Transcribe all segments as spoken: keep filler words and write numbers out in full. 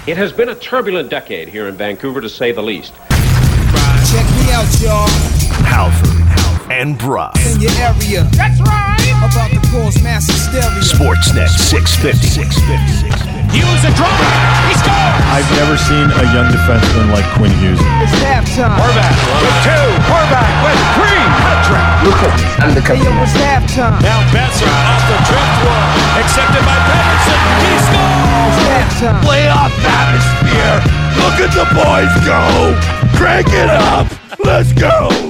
It has been a turbulent decade here in Vancouver, to say the least. Check me out, y'all. Halford and Brough. In your area. That's right. About to cause mass hysteria. Sportsnet six fifty. Hughes a drop. He scores. I've never seen a young defenseman like Quinn Hughes. It's halftime. Horvat with two. Horvat with three. Hat-trick. Look at me. I'm the Hey, yo, it's halftime. Now Besser off the driftwood. Accepted by Pedersen. He scores. It's halftime. Playoff atmosphere. Look at the boys go. Crank it up. Let's go.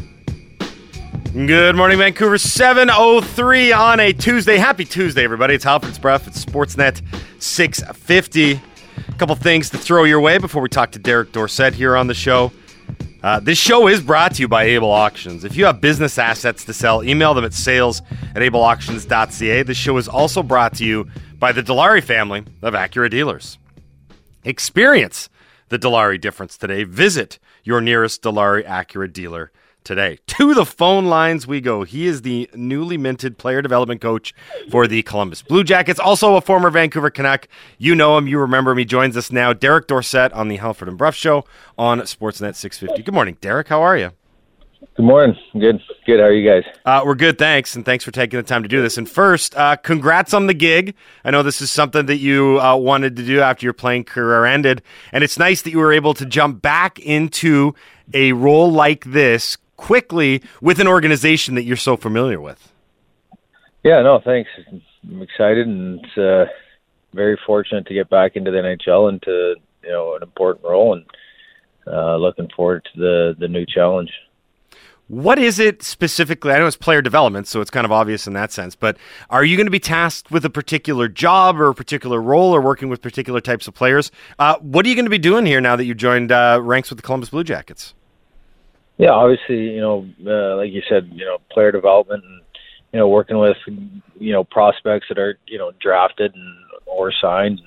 Good morning, Vancouver. seven oh three on a Tuesday. Happy Tuesday, everybody. It's Halford's Brough. It's Sportsnet six fifty. A couple things to throw your way before we talk to Derek Dorsett here on the show. Uh, this show is brought to you by Able Auctions. If you have business assets to sell, email them at sales at able auctions dot c a. This show is also brought to you by the Dilawri family of Acura dealers. Experience the Dilawri difference today. Visit your nearest Dilawri Acura dealer today. To the phone lines we go. He is the newly minted player development coach for the Columbus Blue Jackets, also a former Vancouver Canuck. You know him, you remember him. He joins us now. Derek Dorsett on the Halford and Brough Show on Sportsnet six fifty. Good morning, Derek. How are you? Good morning. Good. Good. How are you guys? Uh, we're good, thanks, and thanks for taking the time to do this. And first, uh, congrats on the gig. I know this is something that you uh, wanted to do after your playing career ended, and it's nice that you were able to jump back into a role like this quickly with an organization that you're so familiar with. Yeah, no, thanks. I'm excited, and it's uh, very fortunate to get back into the N H L and to, you know, an important role, and uh, looking forward to the, the new challenge. What is it specifically? I know it's player development, so it's kind of obvious in that sense, but are you going to be tasked with a particular job or a particular role or working with particular types of players? Uh, what are you going to be doing here now that you've joined uh, ranks with the Columbus Blue Jackets? Yeah, obviously, you know, uh, like you said, you know, player development and, you know, working with, you know, prospects that are, you know, drafted and or signed,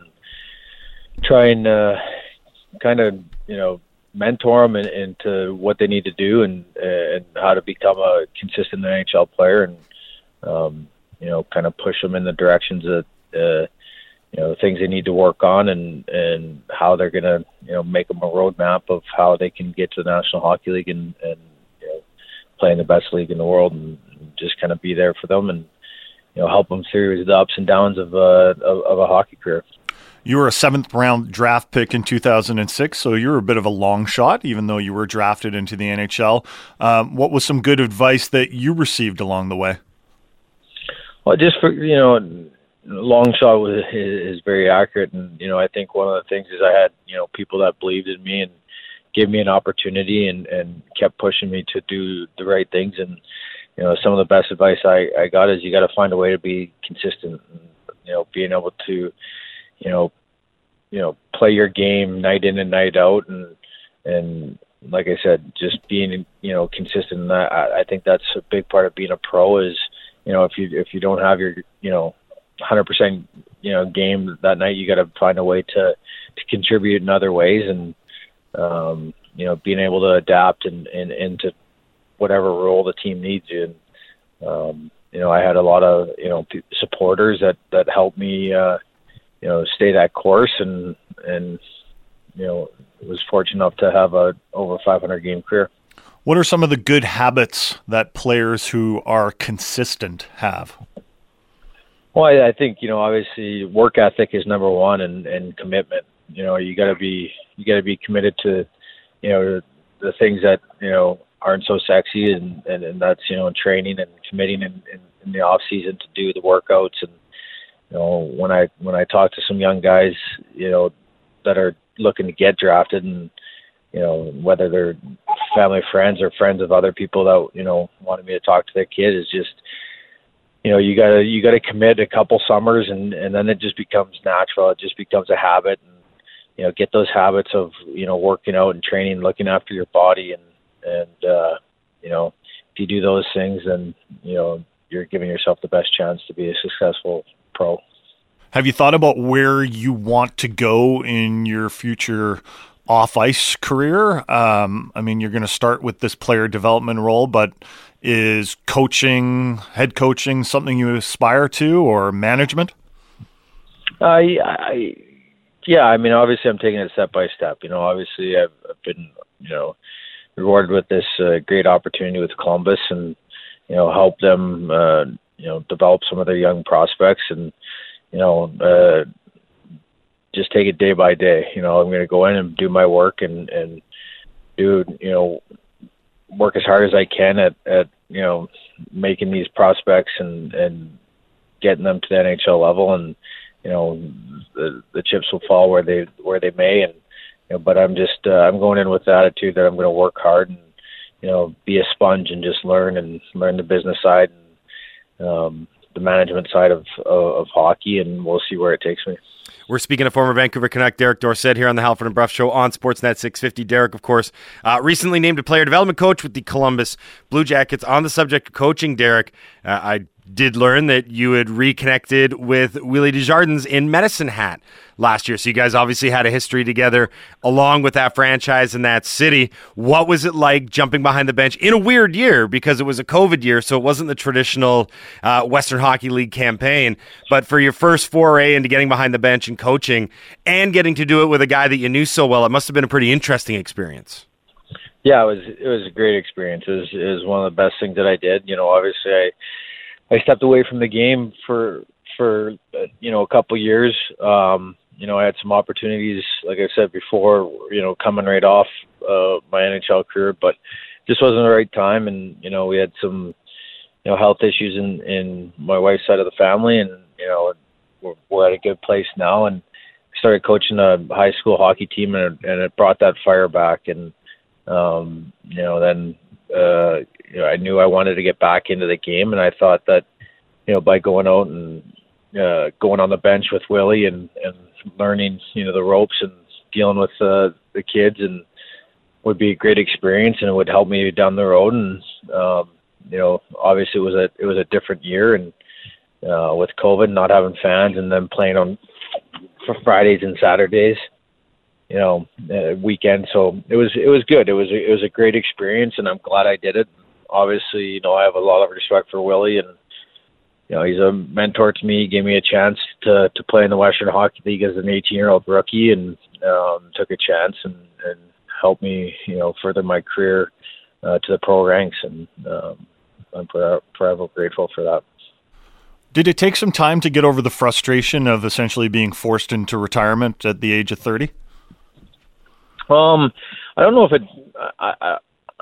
and try and uh, kind of, you know, mentor them in, into what they need to do and and how to become a consistent N H L player, and um, you know, kind of push them in the directions that uh, you know, the things they need to work on, and and how they're gonna, you know, make them a roadmap of how they can get to the National Hockey League and and you know, play in the best league in the world, and, and just kind of be there for them and, you know, help them through the ups and downs of uh, of, of a hockey career. You were a seventh round draft pick in two thousand six, so you were a bit of a long shot, even though you were drafted into the N H L. Um, what was some good advice that you received along the way? Well, just for, you know, long shot was, is, is very accurate. And, you know, I think one of the things is I had, you know, people that believed in me and gave me an opportunity and, and kept pushing me to do the right things. And, you know, some of the best advice I, I got is you got to find a way to be consistent, and, you know, being able to, you know, you know, play your game night in and night out, and and like I said, just being, you know, consistent. And I, I think that's a big part of being a pro is, you know, if you if you don't have your, you know, one hundred percent, you know, game that night, you got to find a way to to contribute in other ways, and um, you know, being able to adapt and, and into whatever role the team needs you. And um, you know, I had a lot of, you know, supporters that that helped me. Uh, you know, stay that course, and, and, you know, was fortunate enough to have a over five hundred game career. What are some of the good habits that players who are consistent have? Well, I, I think, you know, obviously work ethic is number one, and, and commitment. You know, you gotta be, you gotta be committed to, you know, the things that, you know, aren't so sexy, and, and, and that's, you know, training and committing in, in, in the off season to do the workouts. And, you know, when I when I talk to some young guys, you know, that are looking to get drafted, and, you know, whether they're family friends or friends of other people that, you know, wanted me to talk to their kid, is just, you know, you gotta you gotta commit a couple summers, and, and then it just becomes natural. It just becomes a habit, and, you know, get those habits of, you know, working out and training, looking after your body, and and uh, you know, if you do those things, then, you know, you're giving yourself the best chance to be a successful pro. Have you thought about where you want to go in your future off-ice career? Um, I mean, you're going to start with this player development role, but is coaching, head coaching, something you aspire to, or management? I, I Yeah, I mean, obviously, I'm taking it step by step. You know, obviously, I've, I've been, you know, rewarded with this uh, great opportunity with Columbus, and you know, help them, uh, you know, develop some of their young prospects, and you know, uh, just take it day by day. You know, I'm going to go in and do my work, and and do, you know, work as hard as I can at, at you know, making these prospects and and getting them to the N H L level, and you know, the the chips will fall where they where they may, and you know, but I'm just uh, I'm going in with the attitude that I'm going to work hard and you know, be a sponge and just learn and learn the business side and um, the management side of, of of hockey, and we'll see where it takes me. We're speaking to former Vancouver Canuck Derek Dorsett here on the Halford and Bruff Show on Sportsnet six fifty. Derek, of course, uh, recently named a player development coach with the Columbus Blue Jackets. On the subject of coaching, Derek, uh, I did learn that you had reconnected with Willie Desjardins in Medicine Hat last year. So you guys obviously had a history together along with that franchise in that city. What was it like jumping behind the bench in a weird year, because it was a COVID year, so it wasn't the traditional uh, Western Hockey League campaign, but for your first foray into getting behind the bench and coaching and getting to do it with a guy that you knew so well, it must have been a pretty interesting experience. Yeah, it was it was a great experience. It was, it was one of the best things that I did. You know, obviously I I stepped away from the game for for uh, you know, a couple years. Um, you know, I had some opportunities, like I said before, you know, coming right off uh, my N H L career, but just wasn't the right time. And you know, we had some you know health issues in in my wife's side of the family, and you know, we're, we're at a good place now. And started coaching a high school hockey team, and it, and it brought that fire back. And um, you know, then. Uh, you know, I knew I wanted to get back into the game, and I thought that, you know, by going out and uh, going on the bench with Willie and, and learning, you know, the ropes and dealing with uh, the kids, and would be a great experience, and it would help me down the road. And um, you know, obviously it was a it was a different year, and uh, with COVID, not having fans, and then playing on for Fridays and Saturdays, you know, uh, weekend. So it was, it was good. It was, a, it was a great experience, and I'm glad I did it. Obviously, you know, I have a lot of respect for Willie, and, you know, he's a mentor to me. He gave me a chance to, to play in the Western Hockey League as an eighteen year old rookie, and um, took a chance and, and helped me, you know, further my career uh, to the pro ranks. And um, I'm forever, forever grateful for that. Did it take some time to get over the frustration of essentially being forced into retirement at the age of thirty? Um, I don't know if it. I, I,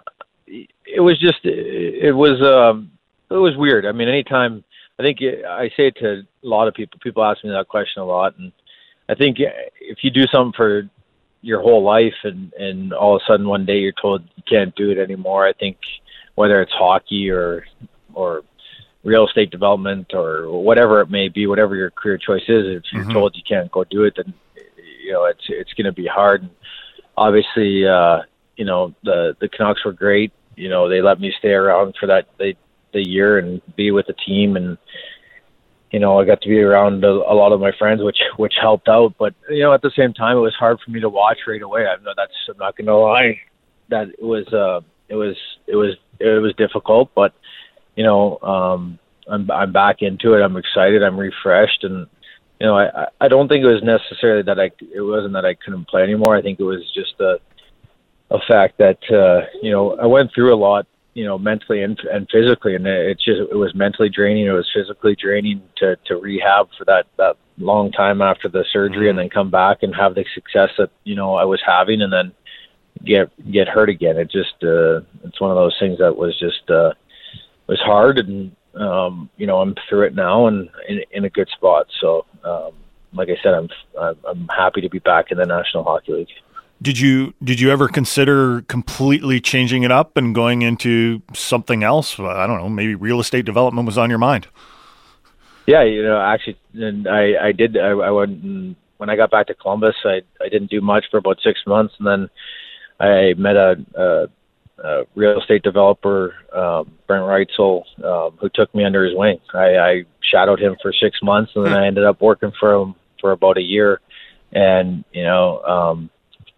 it was just. It was. Um, it was weird. I mean, anytime. I think I say it to a lot of people. People ask me that question a lot, and I think if you do something for your whole life, and and all of a sudden one day you're told you can't do it anymore, I think whether it's hockey or or real estate development or whatever it may be, whatever your career choice is, if you're mm-hmm. told you can't go do it, then you know it's it's going to be hard. And obviously, uh, you know, the, the Canucks were great. You know, they let me stay around for that the, the year and be with the team. And, you know, I got to be around a, a lot of my friends, which which helped out. But, you know, at the same time, it was hard for me to watch right away. I know that's, I'm not going to lie, that it was, uh, it was, it was, it was difficult. But, you know, um, I'm, I'm back into it. I'm excited. I'm refreshed. And, you know, I, I don't think it was necessarily that I, it wasn't that I couldn't play anymore. I think it was just a, a fact that, uh, you know, I went through a lot, you know, mentally and, and physically, and it's just, it was mentally draining. It was physically draining to, to rehab for that, that long time after the surgery, mm-hmm. and then come back and have the success that, you know, I was having, and then get, get hurt again. It just, uh, it's one of those things that was just, uh, was hard. And, Um, you know, I'm through it now and in, in a good spot. So, um, like I said, I'm, I'm I'm happy to be back in the National Hockey League. Did you did you ever consider completely changing it up and going into something else? I don't know, maybe real estate development was on your mind. Yeah, you know, actually, and I I did. I, I went when I got back to Columbus. I I didn't do much for about six months, and then I met a. a Uh, real estate developer, um, Brent Reitzel, um, who took me under his wing. I, I shadowed him for six months, and then I ended up working for him for about a year. And you know, um,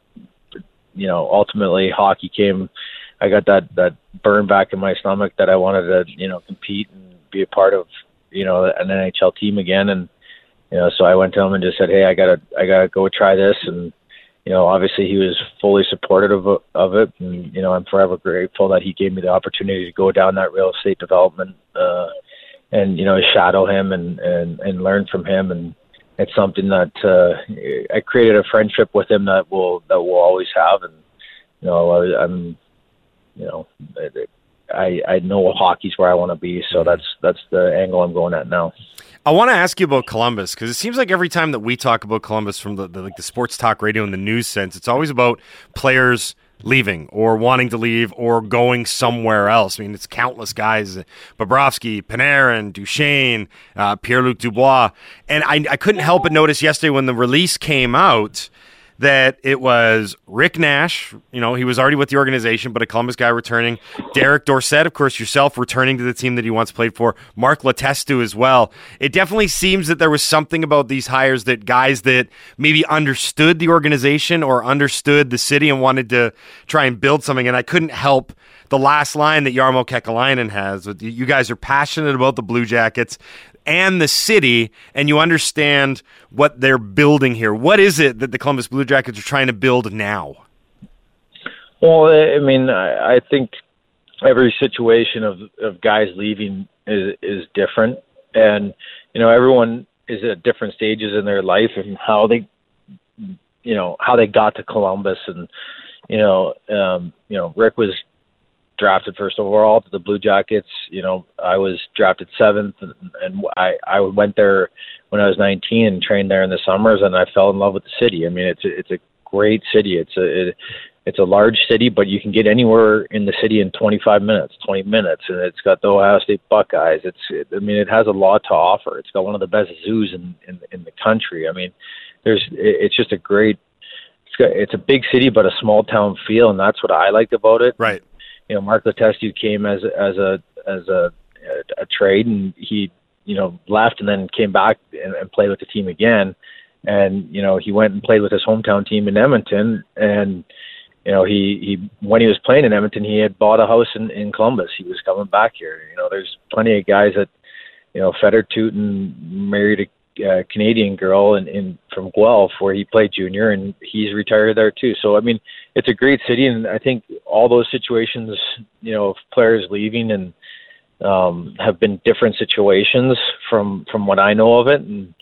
you know, ultimately, hockey came. I got that that burn back in my stomach that I wanted to, you know, compete and be a part of, you know, an N H L team again. And you know, so I went to him and just said, hey, I gotta, I gotta go try this. And, you know, obviously he was fully supportive of, of it. And, you know, I'm forever grateful that he gave me the opportunity to go down that real estate development, uh, and, you know, shadow him and, and, and learn from him. And it's something that, uh, I created a friendship with him that will, that we'll always have. And, you know, I, I'm, you know, I, I know hockey's where I want to be. So that's, that's the angle I'm going at now. I want to ask you about Columbus, because it seems like every time that we talk about Columbus from the, the like the sports talk radio and the news sense, it's always about players leaving or wanting to leave or going somewhere else. I mean, it's countless guys: Bobrovsky, Panarin, Duchesne, uh, Pierre-Luc Dubois. And I, I couldn't help but notice yesterday when the release came out that it was Rick Nash. You know, he was already with the organization, but a Columbus guy returning. Derek Dorsett, of course, yourself returning to the team that he once played for. Mark Letestu as well. It definitely seems that there was something about these hires that guys that maybe understood the organization or understood the city and wanted to try and build something. And I couldn't help the last line that Jarmo Kekalainen has. You guys are passionate about the Blue Jackets and the city, and you understand what they're building here. What is it that the Columbus Blue Jackets are trying to build now? Well, I mean, I, I think every situation of, of guys leaving is, is different. And, you know, everyone is at different stages in their life and how they, you know, how they got to Columbus. And, you know, um, you know, Rick was drafted first overall to the Blue Jackets. You know, I was drafted seventh, and, and I, I went there when I was nineteen and trained there in the summers, and I fell in love with the city. I mean, it's a, it's a great city. It's a it, it's a large city, but you can get anywhere in the city in twenty-five minutes, twenty minutes, and it's got the Ohio State Buckeyes. It's it, I mean, it has a lot to offer. It's got one of the best zoos in in, in the country. I mean, there's it, it's just a great. It's got, it's a big city, but a small town feel, and that's what I liked about it. Right. You know, Mark Letestu came as as a as a a, a trade, and he you know left and then came back and, and played with the team again. And you know, he went and played with his hometown team in Edmonton. And you know, he he when he was playing in Edmonton, he had bought a house in, in Columbus. He was coming back here. You know, there's plenty of guys that you know Feder Tootin married a uh, Canadian girl in, in from Guelph where he played junior, and he's retired there too. So I mean, it's a great city, and I think all those situations, you know, of players leaving and um, have been different situations from from what I know of it. And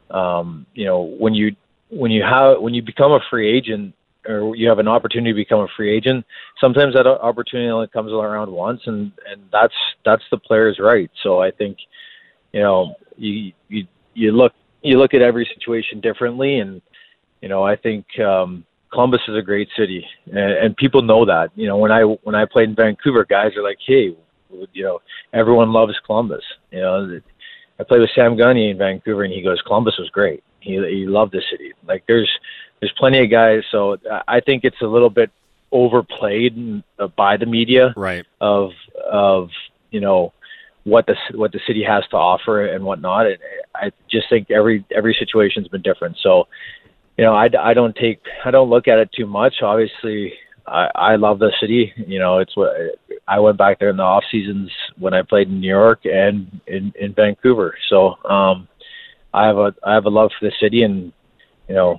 um, you know, when you when you have when you become a free agent, or you have an opportunity to become a free agent, sometimes that opportunity only comes around once, and and that's that's the player's right. So I think, you know, you you you look you look at every situation differently, and you know, I think um, Columbus is a great city, and, and people know that. You know, when I when I played in Vancouver, guys are like, hey, you know, everyone loves Columbus. You know, I played with Sam Gagner in Vancouver, and he goes, Columbus was great. He he loved the city. Like there's there's plenty of guys. So I think it's a little bit overplayed by the media, right? Of of you know what the what the city has to offer and whatnot. And I just think every every situation's been different. So you know, I, I don't take I don't look at it too much. Obviously, I, I love the city. You know, it's what I went back there in the off seasons when I played in New York and in, in Vancouver. So um, I have a I have a love for the city, and you know,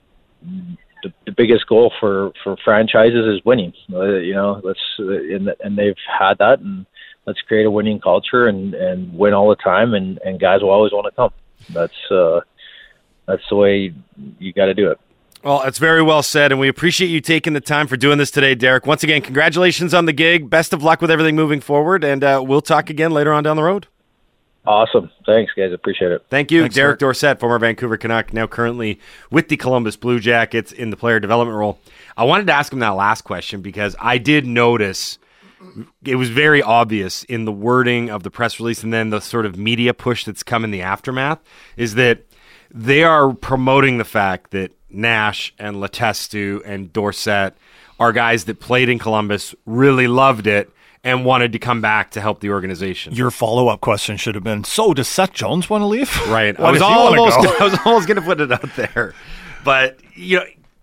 the, the biggest goal for, for franchises is winning. Uh, you know, let's and, and they've had that, and let's create a winning culture and, and win all the time, and, and guys will always want to come. That's uh, that's the way you got to do it. Well, that's very well said, and we appreciate you taking the time for doing this today, Derek. Once again, congratulations on the gig. Best of luck with everything moving forward, and uh, we'll talk again later on down the road. Awesome. Thanks, guys. Appreciate it. Thank you. Thanks, Derek Derek. Dorsett, former Vancouver Canuck, now currently with the Columbus Blue Jackets in the player development role. I wanted to ask him that last question because I did notice it was very obvious in the wording of the press release and then the sort of media push that's come in the aftermath is that they are promoting the fact that Nash and Letestu and Dorsett are guys that played in Columbus, really loved it, and wanted to come back to help the organization. Your follow-up question should have been, so does Seth Jones want to leave? Right. Why I was does he wanna almost go? gonna, I was almost going to put it out there. But, you know,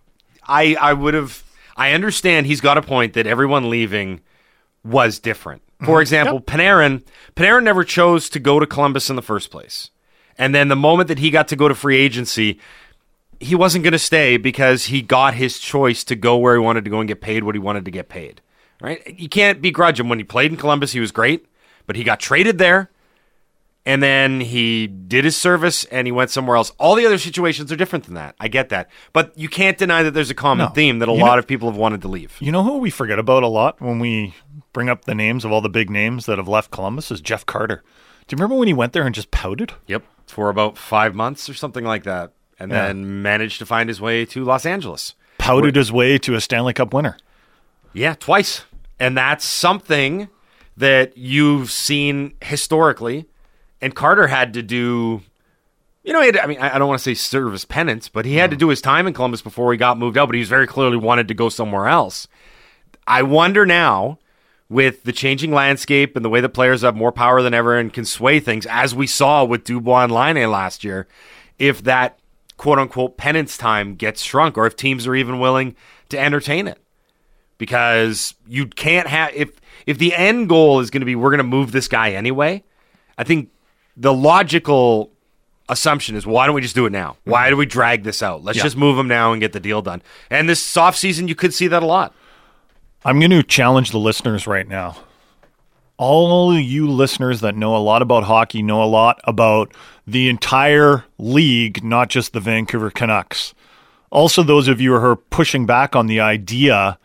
I I would have I understand he's got a point that everyone leaving was different. For example, yep. Panarin Panarin never chose to go to Columbus in the first place. And then the moment that he got to go to free agency, he wasn't going to stay because he got his choice to go where he wanted to go and get paid what he wanted to get paid. Right? You can't begrudge him. When he played in Columbus, he was great, but he got traded there, and then he did his service, and he went somewhere else. All the other situations are different than that. I get that. But you can't deny that there's a common No. theme that a You lot know- of people have wanted to leave. You know who we forget about a lot when we bring up the names of all the big names that have left Columbus is Jeff Carter. Do you remember when he went there and just pouted? Yep, for about five months or something like that, and Yeah. then managed to find his way to Los Angeles. Pouted his way to a Stanley Cup winner. Yeah, twice. And that's something that you've seen historically. And Carter had to do, you know, he had, I mean, I I don't want to say serve his penance, but he had to do his time in Columbus before he got moved out, but he was very clearly wanted to go somewhere else. I wonder now, with the changing landscape and the way that players have more power than ever and can sway things, as we saw with Dubois and Laine last year, if that quote-unquote penance time gets shrunk or if teams are even willing to entertain it. Because you can't have, if if the end goal is going to be we're going to move this guy anyway, I think the logical assumption is why don't we just do it now? Why do we drag this out? Let's Yeah. just move him now and get the deal done. And this soft season, you could see that a lot. I'm going to challenge the listeners right now. All you listeners that know a lot about hockey know a lot about the entire league, not just the Vancouver Canucks. Also, those of you who are pushing back on the idea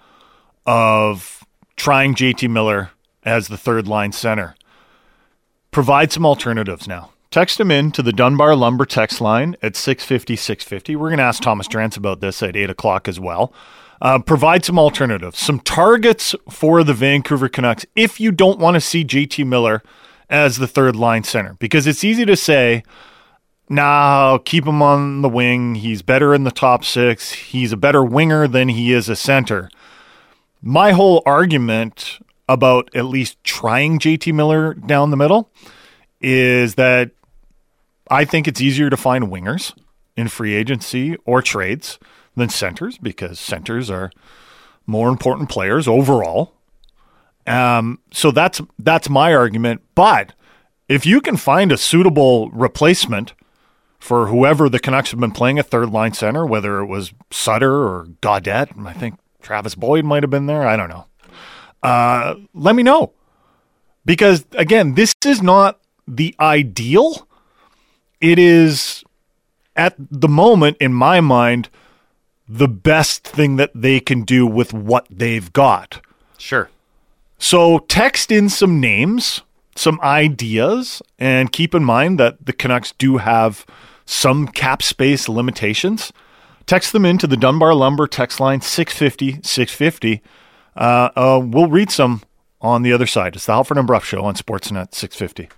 of trying J T Miller as the third line center. Provide some alternatives now. Text him in to the Dunbar Lumber text line at six fifty, six fifty. We're going to ask Thomas Drance about this at eight o'clock as well. Uh, provide some alternatives, some targets for the Vancouver Canucks if you don't want to see J T Miller as the third line center. Because it's easy to say, nah, keep him on the wing. He's better in the top six. He's a better winger than he is a center. My whole argument about at least trying J T Miller down the middle is that I think it's easier to find wingers in free agency or trades than centers because centers are more important players overall. Um, so that's that's my argument. But if you can find a suitable replacement for whoever the Canucks have been playing at third line center, whether it was Sutter or Gaudette, I think Travis Boyd might have been there. I don't know. Uh, let me know. Because, again, this is not the ideal. It is, at the moment, in my mind, the best thing that they can do with what they've got. Sure. So text in some names, some ideas, and keep in mind that the Canucks do have some cap space limitations. Text them into the Dunbar Lumber text line six fifty, six fifty. Uh, uh, we'll read some on the other side. It's the Halford and Bruff Show on Sportsnet six fifty.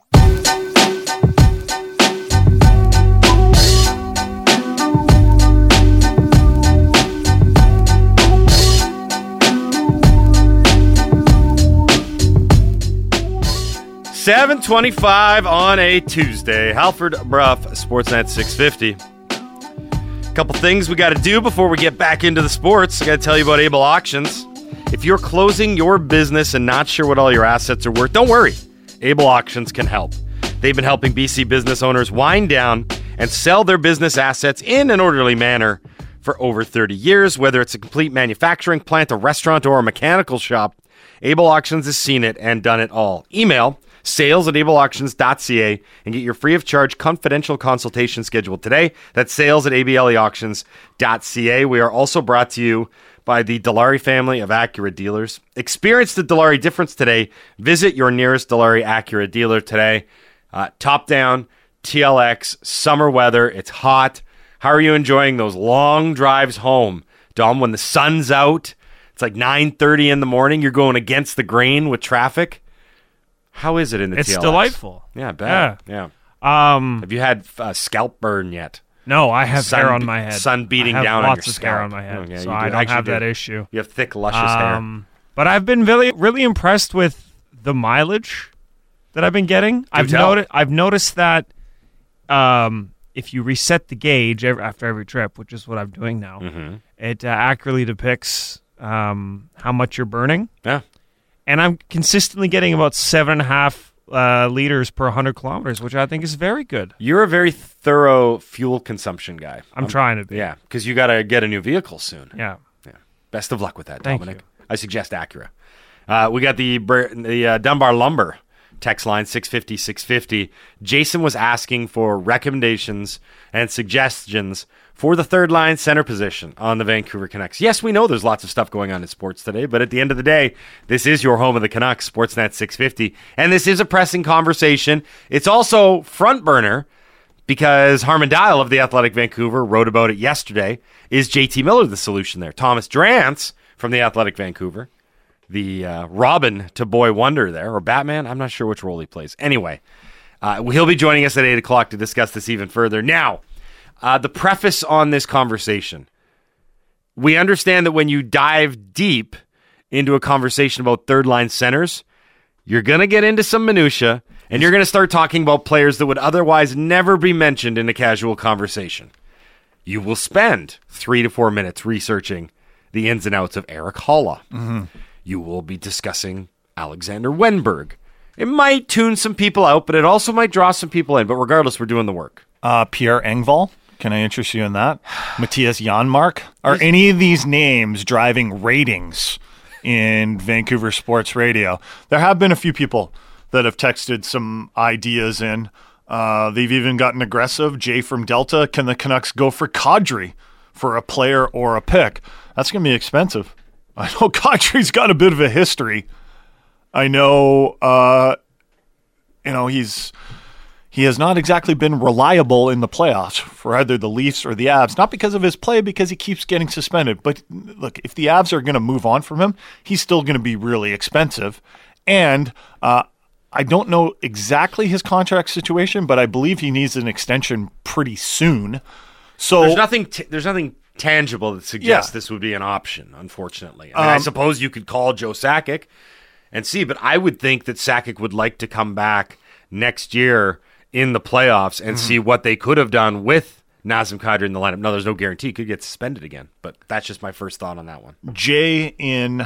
seven twenty-five on a Tuesday. Halford Bruff, Sportsnet six fifty. Couple things we got to do before we get back into the sports. I got to tell you about Able Auctions. If you're closing your business and not sure what all your assets are worth, don't worry. Able Auctions can help. They've been helping B C business owners wind down and sell their business assets in an orderly manner for over thirty years. Whether it's a complete manufacturing plant, a restaurant, or a mechanical shop, Able Auctions has seen it and done it all. Email sales at able auctions dot c a and get your free of charge confidential consultation scheduled today. That's sales at able auctions dot c a. We are also brought to you by the Dilawri family of Acura dealers. Experience the Dilawri difference today. Visit your nearest Dilawri Acura dealer today. Uh, top down, T L X, summer weather. It's hot. How are you enjoying those long drives home? Dom, when the sun's out, it's like nine thirty in the morning. You're going against the grain with traffic. How is it in the It's T L X? delightful. Yeah, I bet. Yeah. Um, Have you had uh, scalp burn yet? no, I have Sun hair on be- my head. sun beating I have down on lots your of hair scalp. on my head, Oh, yeah, so you I do. don't Actually have do. that issue. You have thick, luscious hair. Um, but I've been really, really impressed with the mileage that I've been getting. I've tell. noticed. I've noticed that um, if you reset the gauge every, after every trip, which is what I'm doing now, Mm-hmm. it uh, accurately depicts um, how much you're burning. Yeah. And I'm consistently getting about seven and a half uh, liters per one hundred kilometers, which I think is very good. You're a very thorough fuel consumption guy. I'm, I'm trying to be. Yeah, because you got to get a new vehicle soon. Yeah. Yeah. Best of luck with that, Thank Dominic. you. I suggest Acura. Uh, we got the the uh, Dunbar Lumber text line six fifty, six fifty. Jason was asking for recommendations and suggestions for the third line center position on the Vancouver Canucks. Yes, we know there's lots of stuff going on in sports today, but at the end of the day, this is your home of the Canucks, Sportsnet six fifty, and this is a pressing conversation. It's also front burner because Harman Dial of the Athletic Vancouver wrote about it yesterday. Is J T Miller the solution there? Thomas Drance from the Athletic Vancouver, the uh, Robin to Boy Wonder there, or Batman. I'm not sure which role he plays. Anyway, uh, he'll be joining us at eight o'clock to discuss this even further. Now, uh, the preface on this conversation. We understand that when you dive deep into a conversation about third-line centers, you're going to get into some minutia, and you're going to start talking about players that would otherwise never be mentioned in a casual conversation. You will spend three to four minutes researching the ins and outs of Erik Haula. Mm-hmm. You will be discussing Alexander Wenberg. It might tune some people out, but it also might draw some people in. But regardless, we're doing the work. Uh, Pierre Engvall, can I interest you in that? Matthias Janmark. Are any of these names driving ratings in Vancouver sports radio? There have been a few people that have texted some ideas in. Uh, they've even gotten aggressive. Jay from Delta, can the Canucks go for Kadri for a player or a pick? That's going to be expensive. I know Kadri's got a bit of a history. I know, uh, you know, he's he has not exactly been reliable in the playoffs for either the Leafs or the Avs. Not because of his play, because he keeps getting suspended. But look, if the Avs are going to move on from him, he's still going to be really expensive. And uh, I don't know exactly his contract situation, but I believe he needs an extension pretty soon. So There's nothing. T- there's nothing. tangible that suggests Yeah. this would be an option, unfortunately. I, mean, Um, I suppose you could call Joe Sakic and see, but I would think that Sakic would like to come back next year in the playoffs and Mm-hmm. see what they could have done with Nazem Kadri in the lineup. No, there's no guarantee he could get suspended again, but that's just my first thought on that one. Jay in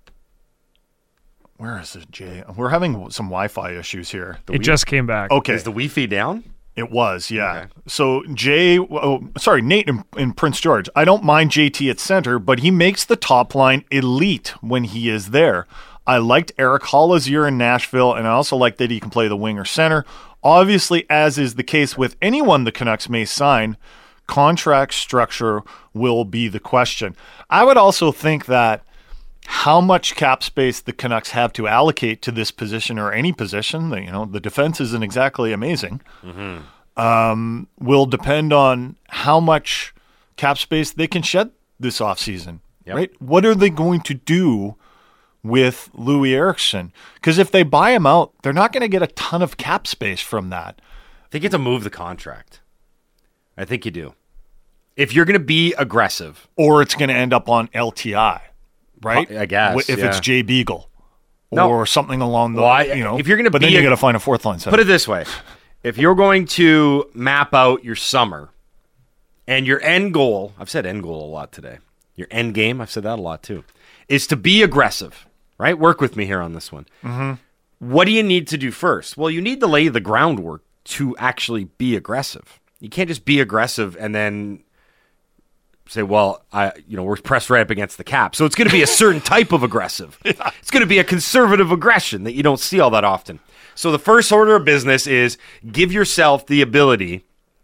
where is it, Jay? We're having some Wi-Fi issues here. It just came back. Okay. Is the Wi-Fi down? It was, yeah. Okay. So Jay, oh, sorry, Nate in, in Prince George. I don't mind J T at center, but he makes the top line elite when he is there. I liked Erik Haula's year in Nashville, and I also like that he can play the wing or center. Obviously, as is the case with anyone the Canucks may sign, contract structure will be the question. I would also think that how much cap space the Canucks have to allocate to this position or any position, you know, the defense isn't exactly amazing, mm-hmm. um, will depend on how much cap space they can shed this offseason, Yep. right? What are they going to do with Louis Eriksson? Because if they buy him out, they're not going to get a ton of cap space from that. I think you have to move the contract. I think you do. If you're going to be aggressive. Or it's going to end up on L T I. Right? I guess, If yeah. it's Jay Beagle No. or something along the, Well, I- you know, if you're gonna but be then you a- got to find a fourth line center. Put it this way. If you're going to map out your summer and your end goal, I've said end goal a lot today. Your end game, I've said that a lot too, is to be aggressive, right? Work with me here on this one. Mm-hmm. What do you need to do first? Well, you need to lay the groundwork to actually be aggressive. You can't just be aggressive and then say, well, I, you know, we're pressed right up against the cap. So it's going to be a certain type of aggressive. Yeah. It's going to be a conservative aggression that you don't see all that often. So the first order of business is give yourself the ability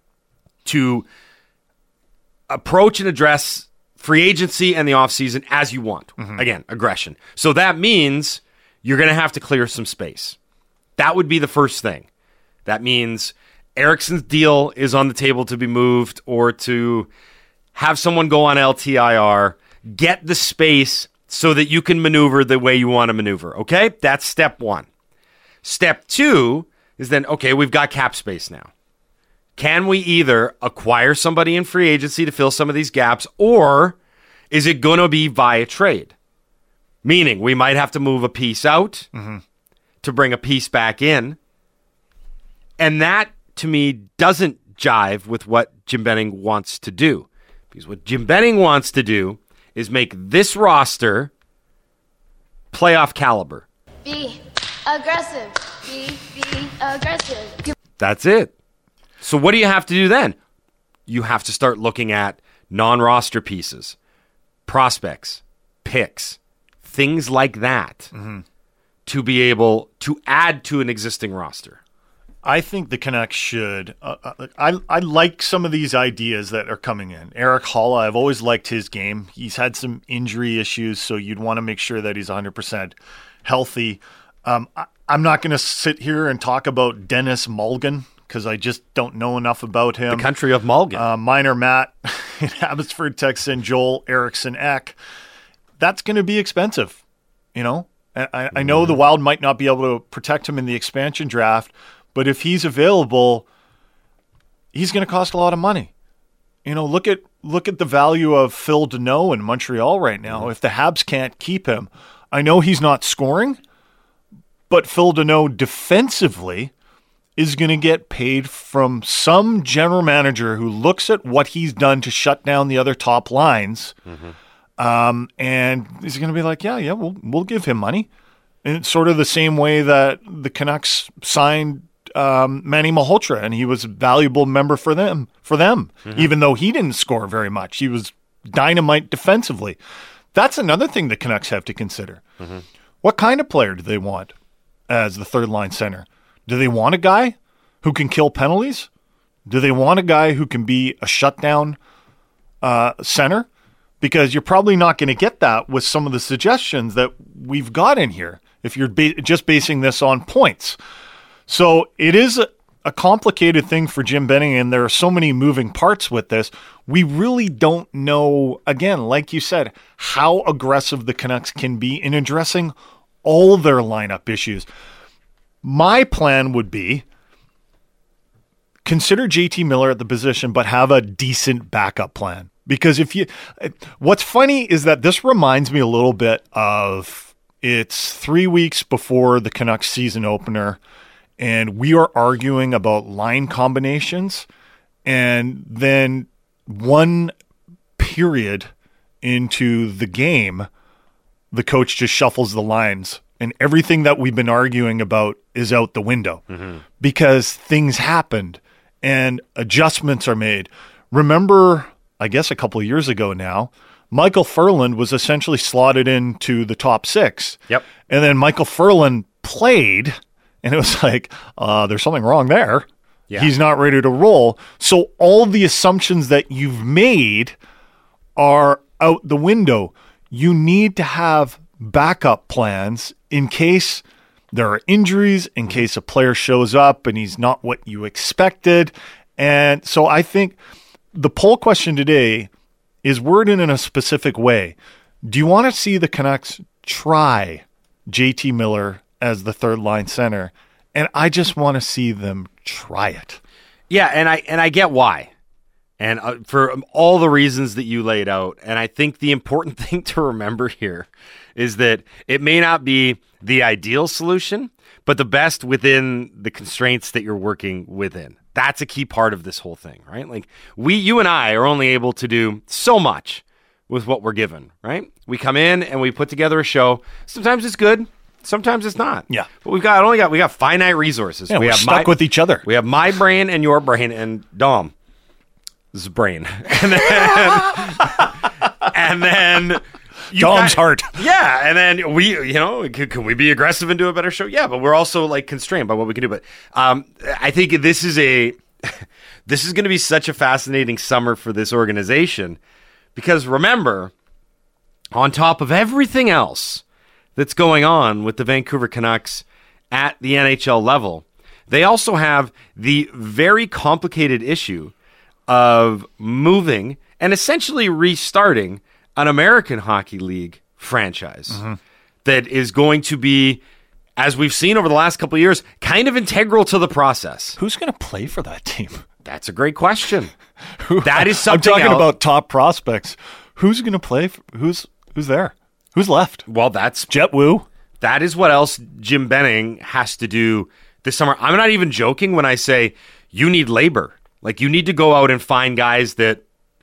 to approach and address free agency and the offseason as you want. Mm-hmm. Again, aggression. So that means you're going to have to clear some space. That would be the first thing. That means Eriksson's deal is on the table to be moved or to have someone go on L T I R, get the space so that you can maneuver the way you want to maneuver, okay? That's step one. Step two is then, okay, we've got cap space now. Can we either acquire somebody in free agency to fill some of these gaps, or is it going to be via trade? Meaning, we might have to move a piece out mm-hmm. to bring a piece back in. And that, to me, doesn't jive with what Jim Benning wants to do. Because what Jim Benning wants to do is make this roster playoff caliber. B aggressive. Be, be aggressive. That's it. So what do you have to do then? You have to start looking at non-roster pieces, prospects, picks, things like that mm-hmm. to be able to add to an existing roster. I think the Canucks should. Uh, I I like some of these ideas that are coming in. Eric Halla, I've always liked his game. He's had some injury issues, so you'd want to make sure that he's one hundred percent healthy. Um, I, I'm not going to sit here and talk about Dennis Mulligan because I just don't know enough about him. The country of Mulligan. Uh, Minor Matt in Abbotsford, Texan, Joel Eriksson Ek. That's going to be expensive, you know? And I, I know the Wild might not be able to protect him in the expansion draft, but if he's available, he's going to cost a lot of money. You know, look at look at the value of Phil Deneau in Montreal right now. Mm-hmm. If the Habs can't keep him, I know he's not scoring, but Phil Deneau defensively is going to get paid from some general manager who looks at what he's done to shut down the other top lines, mm-hmm. um, and he's going to be like, yeah, yeah, we'll we'll give him money. And it's sort of the same way that the Canucks signed Um, Manny Malhotra, and he was a valuable member for them, for them, mm-hmm. even though he didn't score very much. He was dynamite defensively. That's another thing the Canucks have to consider. Mm-hmm. What kind of player do they want as the third line center? Do they want a guy who can kill penalties? Do they want a guy who can be a shutdown uh, center? Because you're probably not going to get that with some of the suggestions that we've got in here if you're ba- just basing this on points. So it is a, a complicated thing for Jim Benning, and there are so many moving parts with this. We really don't know, again, like you said, how aggressive the Canucks can be in addressing all their lineup issues. My plan would be consider J T Miller at the position, but have a decent backup plan. Because if you, what's funny is that this reminds me a little bit of, it's three weeks before the Canucks season opener, and we are arguing about line combinations, and then one period into the game, the coach just shuffles the lines, and everything that we've been arguing about is out the window mm-hmm. because things happened and adjustments are made. Remember, I guess a couple of years ago now, Michael Furland was essentially slotted into the top six. Yep. And then Michael Furland played, and it was like, uh, there's something wrong there. Yeah. He's not ready to roll. So all the assumptions that you've made are out the window. You need to have backup plans in case there are injuries, in case a player shows up and he's not what you expected. And so I think the poll question today is worded in a specific way. Do you want to see the Canucks try J T Miller as the third line center? And I just want to see them try it. Yeah, and I and I get why. And uh, for all the reasons that you laid out. And I think the important thing to remember here is that it may not be the ideal solution, but the best within the constraints that you're working within. That's a key part of this whole thing, right? Like we, you and I are only able to do so much with what we're given, right? We come in and we put together a show. Sometimes it's good. Sometimes it's not. Yeah. But we've got only got we got finite resources. Yeah, we we're have stuck my, with each other. We have my brain and your brain and Dom. This is brain. And then and then you Dom's got, heart. Yeah, and then we, you know, can, can we be aggressive and do a better show? Yeah, but we're also like constrained by what we can do. But um, I think this is a this is going to be such a fascinating summer for this organization because remember, on top of everything else that's going on with the Vancouver Canucks at the N H L level, they also have the very complicated issue of moving and essentially restarting an American Hockey League franchise mm-hmm. that is going to be, as we've seen over the last couple of years, kind of integral to the process. Who's going to play for that team? That's a great question. That is something I'm talking else. about top prospects. Who's going to play? For, who's who's there? Who's left? Well, that's Jet Wu. That is what else Jim Benning has to do this summer. I'm not even joking when I say you need labor. Like, you need to go out and find guys that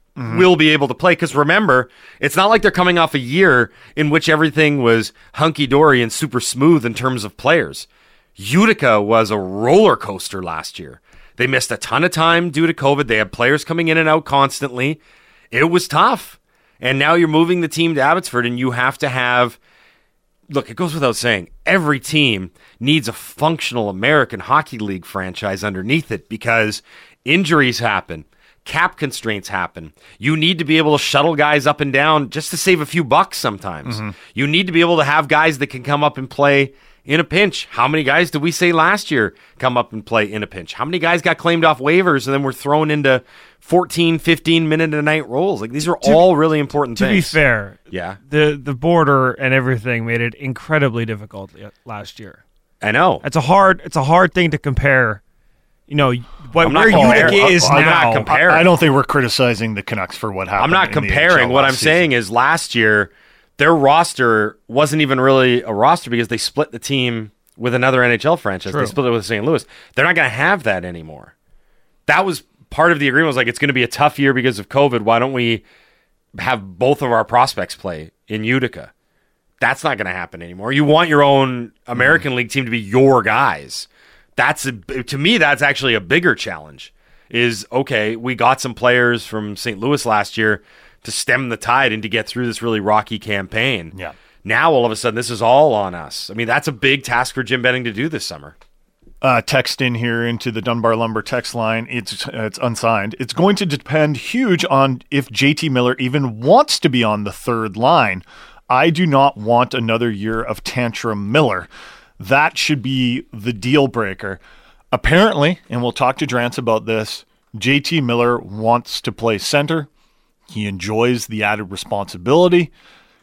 mm-hmm. will be able to play. Because remember, it's not like they're coming off a year in which everything was hunky-dory and super smooth in terms of players. Utica was a roller coaster last year. They missed a ton of time due to COVID. They had players coming in and out constantly. It was tough. And now you're moving the team to Abbotsford, and you have to have... Look, it goes without saying, every team needs a functional American Hockey League franchise underneath it because injuries happen, cap constraints happen. You need to be able to shuttle guys up and down just to save a few bucks sometimes. Mm-hmm. You need to be able to have guys that can come up and play in a pinch. How many guys did we say last year come up and play in a pinch? How many guys got claimed off waivers and then were thrown into fourteen, fifteen minute a night roles? Like, these are to, all really important to things. To be fair, yeah, the the border and everything made it incredibly difficult last year. I know. It's a hard it's a hard thing to compare. You know, what I'm not where comparing. Utica is I'm now. not comparing. I, I don't think we're criticizing the Canucks for what happened. I'm not in comparing. The what I'm season. saying is last year their roster wasn't even really a roster because they split the team with another N H L franchise. True. They split it with Saint Louis. They're not going to have that anymore. That was part of the agreement. Was like, it's going to be a tough year because of COVID. Why don't we have both of our prospects play in Utica? That's not going to happen anymore. You want your own American mm. League team to be your guys. That's a, to me, that's actually a bigger challenge. Is, okay, we got some players from Saint Louis last year to stem the tide and to get through this really rocky campaign. Yeah. Now, all of a sudden, this is all on us. I mean, that's a big task for Jim Benning to do this summer. Uh, text in here into the Dunbar Lumber text line. It's it's unsigned. It's going to depend huge on if J T Miller even wants to be on the third line. I do not want another year of Tantrum Miller. That should be the deal breaker. Apparently, and we'll talk to Drance about this, J T Miller wants to play center. He enjoys the added responsibility.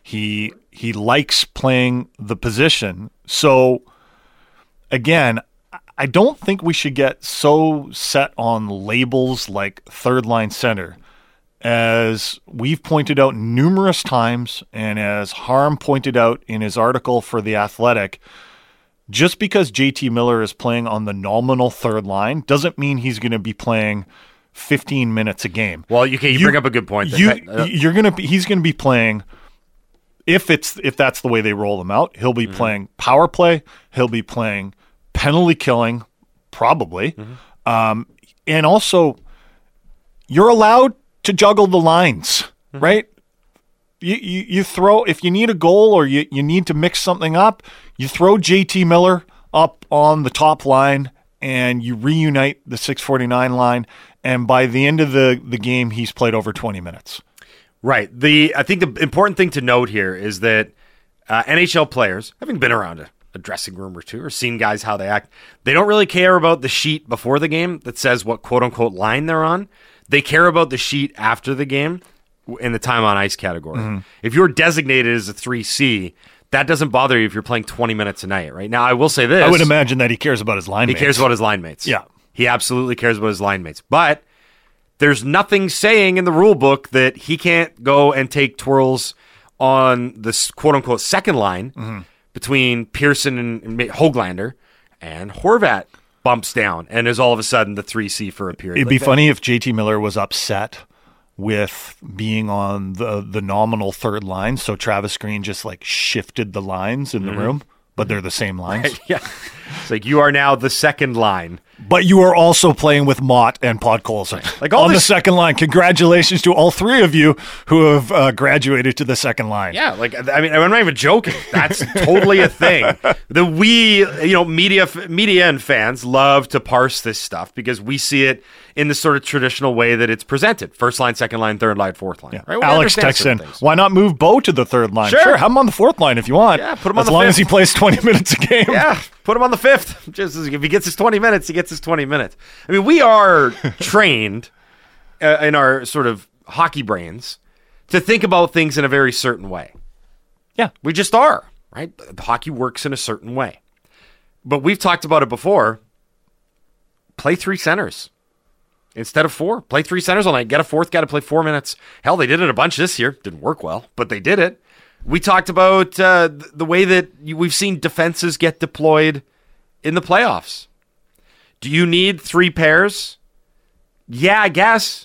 He he likes playing the position. So, again, I don't think we should get so set on labels like third line center. As we've pointed out numerous times, and as Harm pointed out in his article for The Athletic, just because J T Miller is playing on the nominal third line doesn't mean he's going to be playing fifteen minutes a game. Well, you, you, you bring up a good point. You, uh, you're going to be, he's going to be playing, if it's if that's the way they roll him out, he'll be mm-hmm. playing power play, he'll be playing penalty killing, probably. Mm-hmm. Um, and also, you're allowed to juggle the lines, mm-hmm. right? You, you you throw, if you need a goal or you, you need to mix something up, you throw J T Miller up on the top line and you reunite the six forty-nine line. And by the end of the, the game, he's played over twenty minutes. Right. The I think the important thing to note here is that uh, N H L players, having been around a, a dressing room or two or seen guys how they act, they don't really care about the sheet before the game that says what quote-unquote line they're on. They care about the sheet after the game in the time on ice category. Mm-hmm. If you're designated as a three C, that doesn't bother you if you're playing twenty minutes a night, right? Now, I will say this. I would imagine that he cares about his line he mates. He cares about his line mates. Yeah. He absolutely cares about his line mates. But there's nothing saying in the rule book that he can't go and take twirls on this quote-unquote second line mm-hmm. between Pearson and, and Höglander, and Horvat bumps down and is all of a sudden the three C for a period. It'd like be that. funny if J T Miller was upset with being on the the nominal third line, so Travis Green just like shifted the lines in the mm-hmm. room, but they're the same lines. Right, yeah. It's like you are now the second line. But you are also playing with Mott and Podkolzin. Like all on this- the second line. Congratulations to all three of you who have uh, graduated to the second line. Yeah, like I mean, I'm not even joking. That's totally a thing. The we, you know, media, media and fans love to parse this stuff because we see it in the sort of traditional way that it's presented: first line, second line, third line, fourth line. Yeah. Right? We Alex texts in, why not move Bo to the third line? Sure. sure, have him on the fourth line if you want. Yeah, put him on as the long fifth. as he plays twenty minutes a game. Yeah, put him on the fifth. Just if he gets his twenty minutes, he gets his twenty minutes. I mean, we are trained uh, in our sort of hockey brains to think about things in a very certain way. Yeah. We just are, right? The hockey works in a certain way. But we've talked about it before. Play three centers instead of four. Play three centers all night. Get a fourth guy to play four minutes. Hell, they did it a bunch this year. Didn't work well, but they did it. We talked about uh, the way that we've seen defenses get deployed in the playoffs. Do you need three pairs? Yeah, I guess.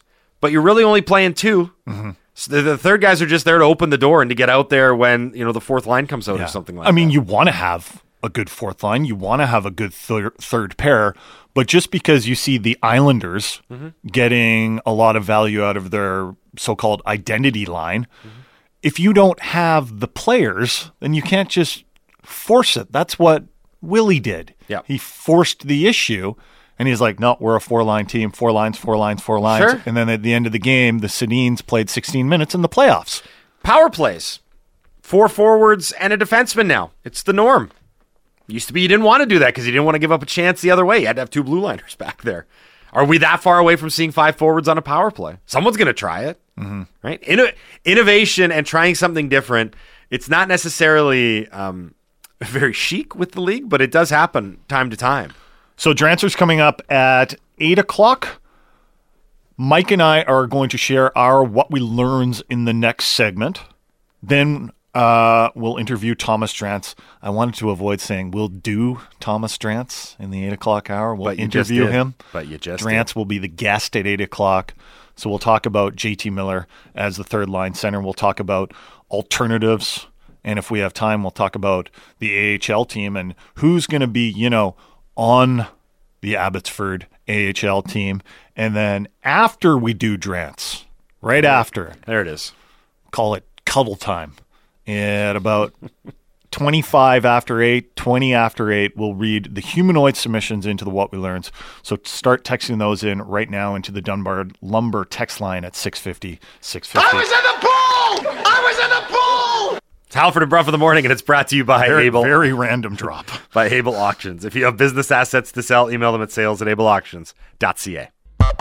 but you're really only playing two. Mm-hmm. So the, the third guys are just there to open the door and to get out there when, you know, the fourth line comes out Yeah. or something like I that. mean, you want to have a good fourth line. You want to have a good thir- third pair. But just because you see the Islanders Mm-hmm. getting a lot of value out of their so-called identity line, Mm-hmm. if you don't have the players, then you can't just force it. That's what Willie did. Yeah. He forced the issue, and he's like, no, we're a four-line team, four lines, four lines, four lines. Sure. And then at the end of the game, the Sedins played sixteen minutes in the playoffs. Power plays. Four forwards and a defenseman now. It's the norm. Used to be you didn't want to do that because you didn't want to give up a chance the other way. You had to have two blue liners back there. Are we that far away from seeing five forwards on a power play? Someone's going to try it, Mm-hmm. right? Inno- innovation and trying something different. It's not necessarily um, very chic with the league, but it does happen time to time. So Drancer's coming up at eight o'clock. Mike and I are going to share our what we learns in the next segment. Then uh, we'll interview Thomas Drance. I wanted to avoid saying we'll do Thomas Drance in the eight o'clock hour. We'll But you just interview did. him. But you just Drance did. will be the guest at eight o'clock. So we'll talk about J T Miller as the third line center. We'll talk about alternatives. And if we have time, we'll talk about the A H L team and who's going to be, you know, on the Abbotsford A H L team. And then after we do Drance, right after, There it is. call it cuddle time. At about twenty-five after eight, twenty after eight, we'll read the humanoid submissions into the What We Learns. So start texting those in right now into the Dunbar Lumber text line at six fifty, six fifty. I was in the pool! I was in the pool! It's Halford and Bruff in the morning, and it's brought to you by Very, Able very random drop. by Able Auctions. If you have business assets to sell, email them at sales at able auctions dot c a.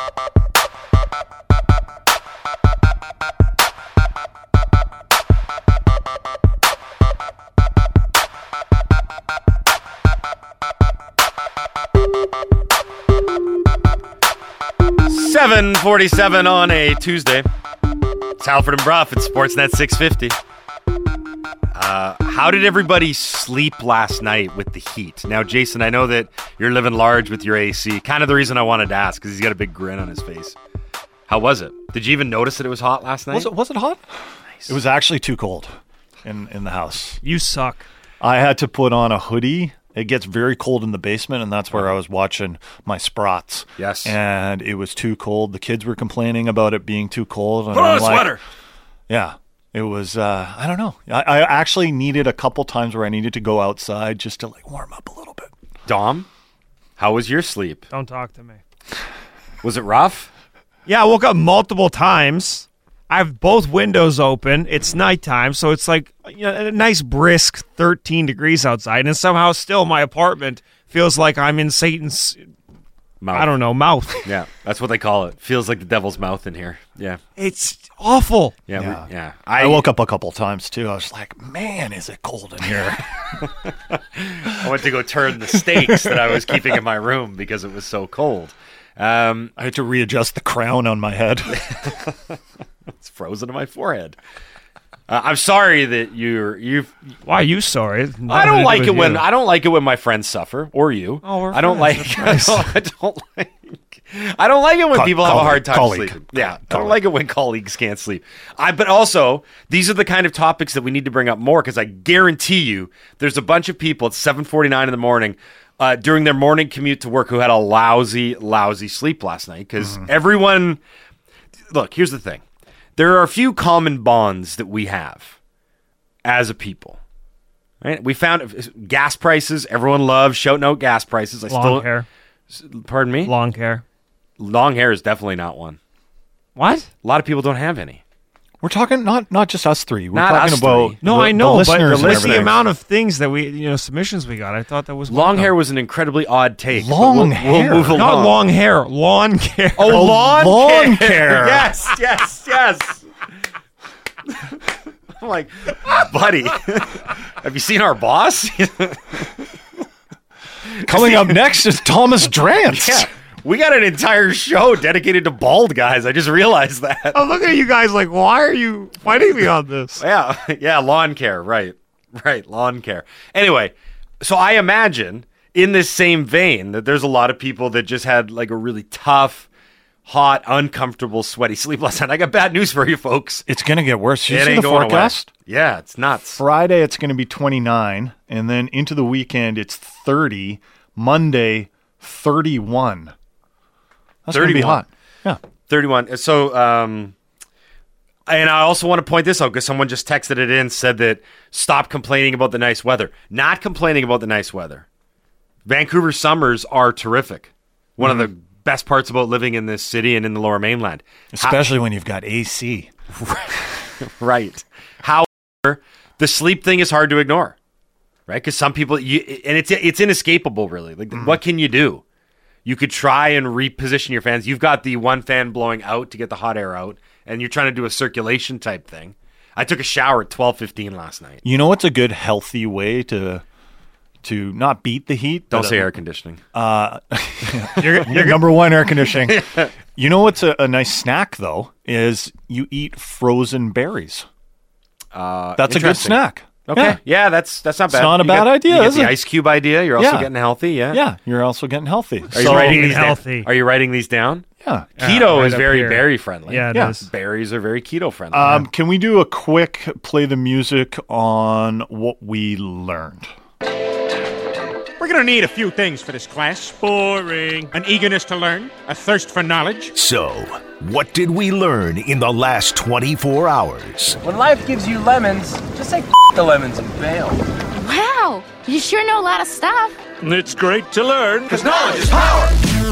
seven forty-seven on a Tuesday. It's Halford and Bruff at Sportsnet six fifty. Uh, how did everybody sleep last night with the heat? Now, Jason, I know that you're living large with your A C. Kind of the reason I wanted to ask, because he's got a big grin on his face. How was it? Did you even notice that it was hot last night? Was it, was it hot? It was actually too cold in, in the house. You suck. I had to put on a hoodie. It gets very cold in the basement, and that's where I was watching my Sprots. Yes. And it was too cold. The kids were complaining about it being too cold. And Put on I'm a like, sweater. Yeah. It was, uh, I don't know. I, I actually needed a couple times where I needed to go outside just to like warm up a little bit. Dom, how was your sleep? Don't talk to me. Was it rough? Yeah, I woke up multiple times. I have both windows open. It's nighttime, so it's like, you know, a nice brisk thirteen degrees outside, and somehow still my apartment feels like I'm in Satan's, Mouth. I don't know, mouth. Yeah, that's what they call it. Feels like the devil's mouth in here. Yeah. It's awful. Yeah. we- Yeah. yeah. I, woke up a couple times too. I was like, man, is it cold in here? I went to go turn the steaks that I was keeping in my room because it was so cold. Um, I had to readjust the crown on my head. it's frozen to my forehead. Uh, I'm sorry that you're you've. Why are you sorry? I Nothing don't to like do it with when you. I don't like it when my friends suffer or you. Oh, we're I don't friends. like. That's I, don't, I don't like. I don't like it when Co- people have a hard colleague, time colleague. sleeping. Yeah, I don't Colleague. like it when colleagues can't sleep. I but also these are the kind of topics that we need to bring up more because I guarantee you there's a bunch of people at seven forty-nine in the morning uh, during their morning commute to work who had a lousy, lousy sleep last night because Mm-hmm. everyone. Look, here's the thing: there are a few common bonds that we have as a people. Right? We found gas prices. Everyone loves shouting out gas prices. I Long still, hair. Pardon me. Long hair. Long hair is definitely not one. What? A lot of people don't have any. We're talking not not just us three. We're Not talking us about three. No, the- I the know, but listeners the, and list, the everything. amount of things that we, you know, submissions we got, I thought that was one Long of them. hair was an incredibly odd take. but Long we'll, hair. We'll move along. Not long hair, lawn care. Oh, lawn, lawn care. care. Yes, yes, yes. I'm like, buddy, have you seen our boss? Coming up next is Thomas Drance. Yeah. We got an entire show dedicated to bald guys. I just realized that. I'm looking at you guys like, why are you fighting me on this? Yeah, yeah, lawn care, right, right, lawn care. Anyway, so I imagine in this same vein that there's a lot of people that just had like a really tough hot, uncomfortable, sweaty sleep last night. I got bad news for you folks. It's going to get worse. You It see ain't the going forecast? away. Yeah, it's nuts. Friday, it's going to be twenty-nine, and then into the weekend, it's thirty. Monday, thirty-one. That's going to be thirty-one. hot. Yeah. thirty-one. So, um, and I also want to point this out because someone just texted it in, said that stop complaining about the nice weather. Not complaining about the nice weather. Vancouver summers are terrific. One Mm-hmm. of the best parts about living in this city and in the Lower Mainland. Especially when you've got A C. Right. However, the sleep thing is hard to ignore, right? Because some people, you, and it's it's inescapable, really. Like, Mm-hmm. what can you do? You could try and reposition your fans. You've got the one fan blowing out to get the hot air out, and you're trying to do a circulation type thing. I took a shower at twelve fifteen last night. You know what's a good, healthy way to to not beat the heat? Don't but, say uh, air conditioning. You're, you're number one, air conditioning. You know what's a, a nice snack, though, is you eat frozen berries. Uh, That's a good interesting. snack. Okay. Yeah. Yeah, that's that's not bad. not a You bad get- idea, You get is the it? ice cube idea. You're also Yeah. getting healthy. Yeah. Yeah, you're also getting healthy. Are you So- writing these healthy. down? Are you writing these down? Yeah. Keto right is up very here. berry friendly. Yeah, it Yeah. is. Berries are very keto friendly. Um, can we do a quick play the music on what we learned? We're going to need a few things for this class. Boring. An eagerness to learn, a thirst for knowledge. So, what did we learn in the last twenty-four hours? When life gives you lemons, just say F- the lemons and bail. Wow, you sure know a lot of stuff. It's great to learn. Because knowledge is power!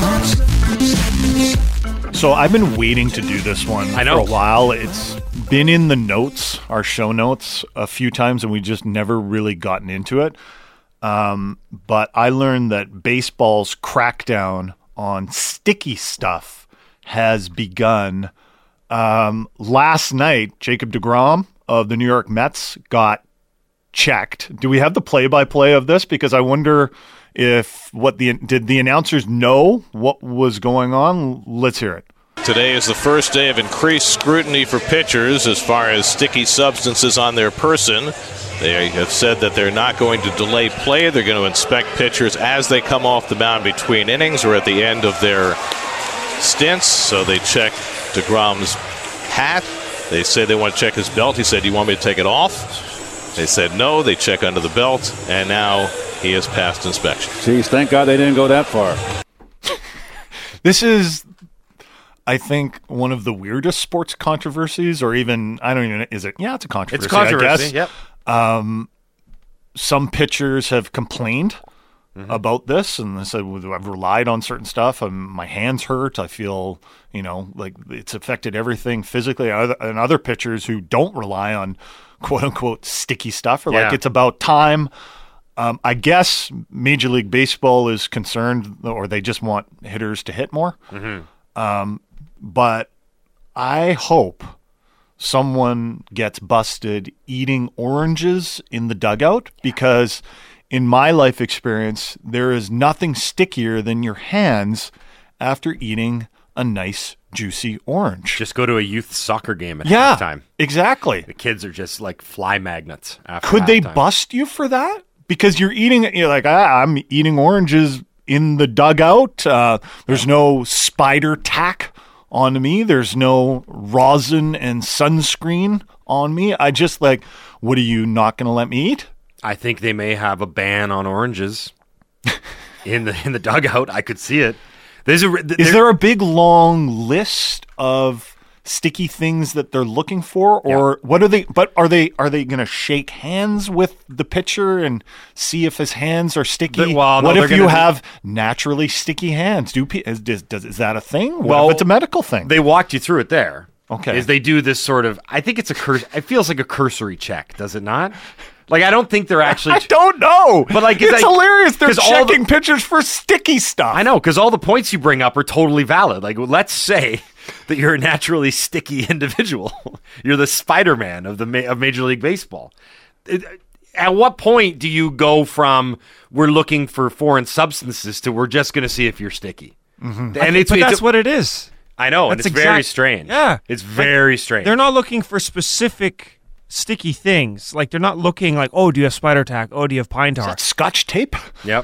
So I've been waiting to do this one I know. for a while. It's been in the notes, our show notes, a few times, and we just never really gotten into it. Um, but I learned that baseball's crackdown on sticky stuff has begun. Um, last night, Jacob deGrom of the New York Mets got checked. Do we have the play-by-play of this? Because I wonder if what the did the announcers know what was going on? Let's hear it. Today is the first day of increased scrutiny for pitchers as far as sticky substances on their person. They have said that they're not going to delay play. They're going to inspect pitchers as they come off the mound between innings or at the end of their stints. So they check DeGrom's hat. They say they want to check his belt. He said, "Do you want me to take it off?" They said no. They check under the belt, and now he has passed inspection. Jeez, thank God they didn't go that far. This is, I think, one of the weirdest sports controversies, or even, I don't even, is it? Yeah, it's a controversy, It's controversy. I guess. Yep. Some pitchers have complained Mm-hmm. about this, and they said, well, I've relied on certain stuff. Um, my hands hurt. I feel, you know, like it's affected everything physically. Other- And other pitchers who don't rely on quote unquote sticky stuff are like, Yeah. it's about time. Um, I guess Major League Baseball is concerned, or they just want hitters to hit more. Mm-hmm. Um, but I hope someone gets busted eating oranges in the dugout, because in my life experience, there is nothing stickier than your hands after eating a nice, juicy orange. Just go to a youth soccer game at yeah, halftime. exactly. The kids are just like fly magnets after Could they halftime. bust you for that? Because you're eating, you're like, ah, I'm eating oranges in the dugout. Uh, there's no spider tack on me. There's no rosin and sunscreen on me. I just like, what are you not going to let me eat? I think they may have a ban on oranges in the in the dugout. I could see it. There's a Is there a big long list of sticky things that they're looking for, or what are they? But are they are they going to shake hands with the pitcher and see if his hands are sticky? The- well, no, what they're if you gonna do- have naturally sticky hands? Do pe- is, does, does, is that a thing? What Well, if it's a medical thing? They walked you through it there. Okay. Is they do this sort of, I think it's a cur- it feels like a cursory check, does it not? Like, I don't think they're actually. I don't know, But, like, it's like- hilarious. They're 'cause all the- checking pitchers for sticky stuff. I know, because all the points you bring up are totally valid. Like, let's say that you're a naturally sticky individual. You're the Spider-Man of the ma- of Major League Baseball. It- At what point do you go from we're looking for foreign substances to we're just going to see if you're sticky? Mm-hmm. And it's but it's that's a- what it is. I know, and That's it's very exact- strange. Yeah. It's very strange. They're not looking for specific sticky things. Like, they're not looking like, oh, do you have spider tack? Oh, do you have pine Is tar? that Scotch tape? Yep.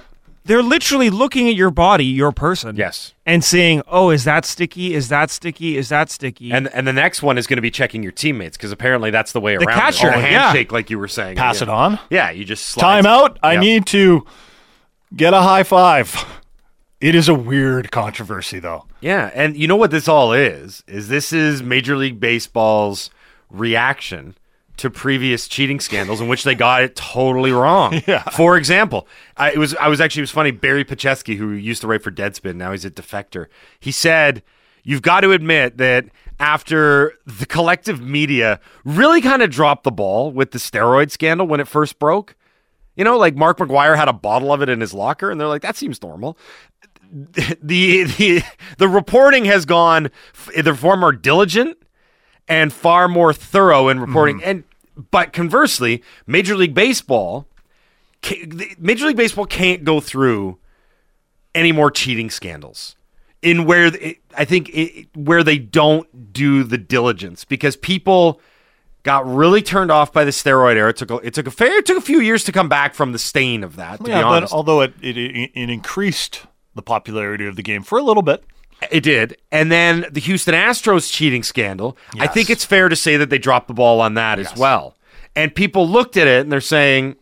they're literally looking at your body, your person. Yes. And saying, oh, is that sticky? Is that sticky? Is that sticky? And and the next one is going to be checking your teammates because apparently that's the way The around catcher, it. Oh, a yeah. handshake, like you were saying. Pass yeah. it on. Yeah, you just slide. Time out. I Yep. need to get a high five. It is a weird controversy, though. Yeah, and you know what this all is? Is this is Major League Baseball's reaction to previous cheating scandals in which they got it totally wrong. Yeah. For example, I, it was I was actually it was funny. Barry Pacheski, who used to write for Deadspin, now he's at Defector. He said, "You've got to admit that after the collective media really kind of dropped the ball with the steroid scandal when it first broke, you know, like Mark McGwire had a bottle of it in his locker, and they're like, that seems normal." The the the reporting has gone either far more diligent and far more thorough in reporting. Mm-hmm. And but conversely, Major League Baseball, Major League Baseball can't go through any more cheating scandals in where it, I think it, where they don't do the diligence because people got really turned off by the steroid era. It took a, it took a fair it took a few years to come back from the stain of that. To yeah, be honest, but although it, it it increased the popularity of the game for a little bit. It did. And then the Houston Astros cheating scandal, yes. I think it's fair to say that they dropped the ball on that yes. as well. And people looked at it and they're saying,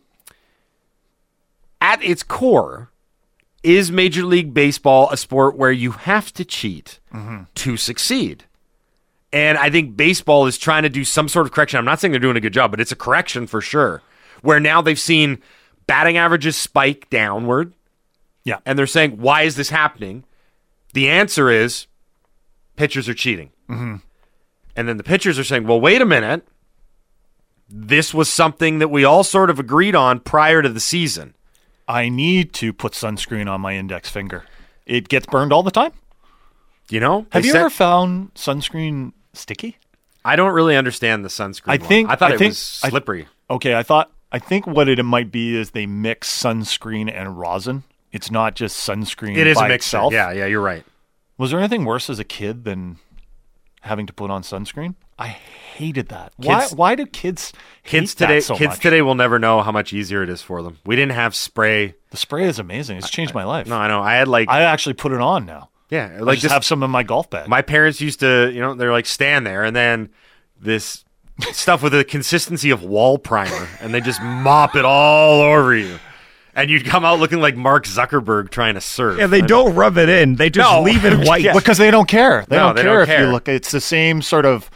at its core, is Major League Baseball a sport where you have to cheat mm-hmm. to succeed? And I think baseball is trying to do some sort of correction. I'm not saying they're doing a good job, but it's a correction for sure. Where now they've seen batting averages spike downward. Yeah. And they're saying, why is this happening? The answer is pitchers are cheating. Mm-hmm. And then the pitchers are saying, well, wait a minute. This was something that we all sort of agreed on prior to the season. I need to put sunscreen on my index finger. It gets burned all the time. You know? Have you said, ever found sunscreen sticky? I don't really understand the sunscreen I think one. I thought I it think, was slippery. I, okay, I thought I think what it might be is they mix sunscreen and rosin. It's not just sunscreen It is by a mixture. itself. Yeah, yeah, you're right. Was there anything worse as a kid than having to put on sunscreen? I hated that. Why Kids- why do kids hate Kids today, that so kids much? today will never know how much easier it is for them. We didn't have spray. The spray is amazing. It's changed my life. No, I know. I had like I actually put it on now. yeah, I like just this, have some in my golf bag. my parents used to, you know, they're like stand there and then this stuff with the consistency of wall primer and they just mop it all over you. And you'd come out looking like Mark Zuckerberg trying to surf. Yeah, they don't rub it in. They just No. leave it white. Yeah. Because they don't care. They No, don't they care don't if care. you look. It's the same sort of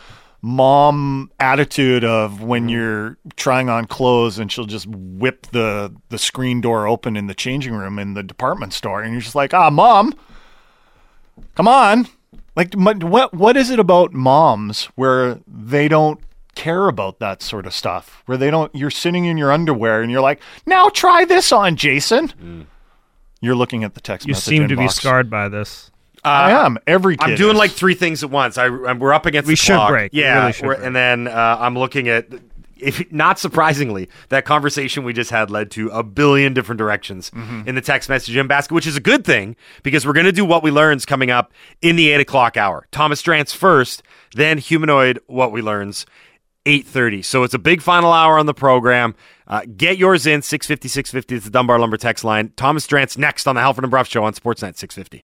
mom attitude of when Mm-hmm. you're trying on clothes and she'll just whip the the screen door open in the changing room in the department store, and you're just like, ah, mom, come on. Like, what what is it about moms where they don't care about that sort of stuff? Where they don't, you're sitting in your underwear and you're like, now try this on, Jason. Mm. You're looking at the text You message seem to be inbox. scarred by this. Uh, I am. Every kid I'm doing is. like three things at once. I, I'm, we're up against We the should clock. break. We Yeah, really should we're- break. and then uh, I'm looking at. If not surprisingly, that conversation we just had led to a billion different directions Mm-hmm. in the text message in basket, which is a good thing because we're going to do what we learns coming up in the eight o'clock hour. Thomas Drance first, then Humanoid What We Learns, eight thirty. So it's a big final hour on the program. Uh, get yours in six fifty, six fifty. It's the Dunbar Lumber text line. Thomas Drance next on the Halford and Bruff Show on Sportsnet six fifty.